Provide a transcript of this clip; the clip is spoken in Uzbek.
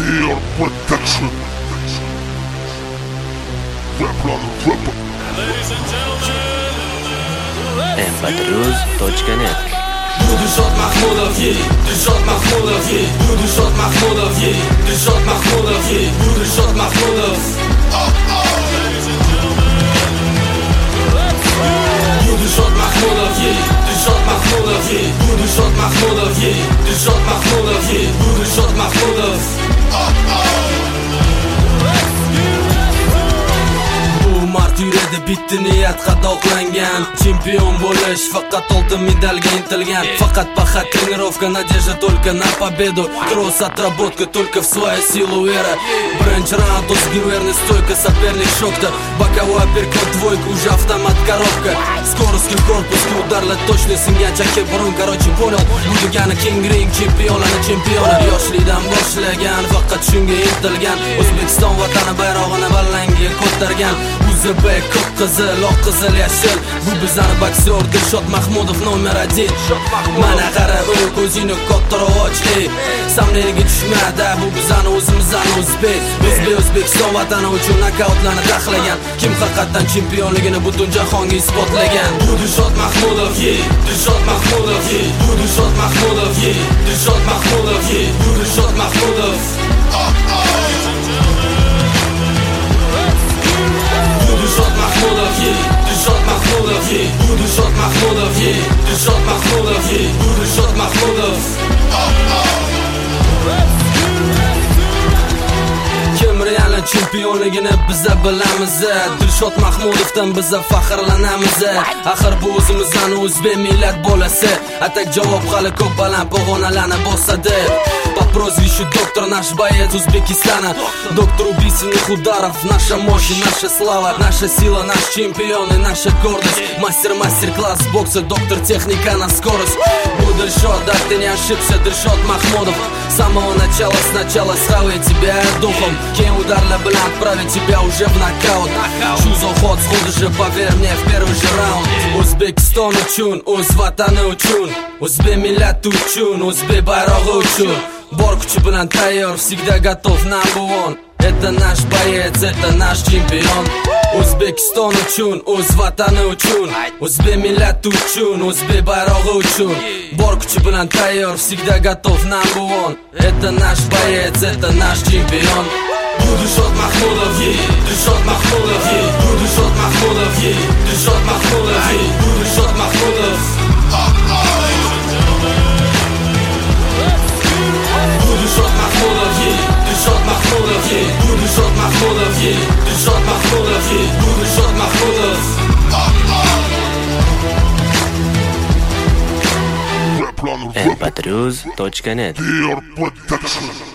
Your protection. mp3uz.net. Dilshod Mahmudov, Dilshod Mahmudov, Dilshod Mahmudov, Dilshod Mahmudov, Dilshod Mahmudov. Dilshod Mahmudov, Dilshod Mahmudov, Dilshod Mahmudov, Dilshod Mahmudov, Dilshod Mahmudov. Mart yuradi bitti niyat qadoqlangan. Chempion bo'lish faqat oltin medalga intilgan. Faqat paxa trenirovka, надежда только на победу. Кросс отработка только в свою силу вера. Birinchi раунд верный стойка, соперник шокта. Боковой апперкот, двойка, уже автомат коробка. Скоростный корпусный ударlar точно singan chakka burun. Короче понял, bu degani keng ring, chempionlarni chempioni. Yoshlikdan boshlagan, faqat shunga intilgan. O'zbekiston vatani bayrog'ini ballanga ko'targan. Uzbek, ko'k qizil, oq qizil, yashil. Bu bizani boksyor Dilshod Mahmudov nomer 1. Mana qara, ko'zingni kattaroq och, samleniga tushmadi. Bu bizani o'zimizdan o'zbek. O'zbekiston vatani uchun nokautlarni taxlagan. Kim haqiqatan chempionligini butun jahonga isbotlagan. Bu Dilshod Mahmudov, Dilshod Mahmudov, Dilshod Mahmudov, Dilshod Mahmudov, Dilshod Mahmudov. Dilshod Mahmudov, Dilshod Mahmudov, Dilshod Mahmudov, Dilshod Mahmudov, Dilshod Mahmudov. Kim real chempionligini biza bilamiz. Dilshod Mahmudovdan biza faxrlanamiz. Axir bu o'zimizdan o'zbek millat bolasi. Atak javob hali ko'p baland pog'onalarni bosadi. По прозвищу доктор наш боец Узбекистана. Доктор убийственных ударов. Наша мощь и наша слава. Наша сила, наш чемпион и наша гордость. Мастер-класс бокса. Доктор техника на скорость. Bu Dilshod, да ты не ошибся, Dilshod Mahmudov. С самого начала, сначала схавай тебя духом. Keyin udarlar bilan отправить тебя уже в нокаут. Shu заход сходу же, поверь мне, в первый же раунд. O'zbekiston uchun, o'z vatani uchun, o'zbek millati uchun, o'zbek bayrog'i uchun. Bor kuchi bilan tayyor, всегда готов, number one. Это наш боец, это наш чемпион. O'zbekiston uchun, o'z vatani uchun, o'zbek millati uchun, o'zbek bayrog'i uchun. Bor kuchi bilan tayyor, всегда готов, number one. Это наш боец, это наш чемпион. Dilshod Mahmudov, Dilshod Mahmudov, Dilshod Mahmudov, Dilshod Mahmudov, Dilshod Mahmudov. Dilshod Mahmudov, Dilshod Mahmudov, Dilshod Mahmudov, Dilshod Mahmudov, Dilshod Mahmudov. mp3uz.net. Your protection.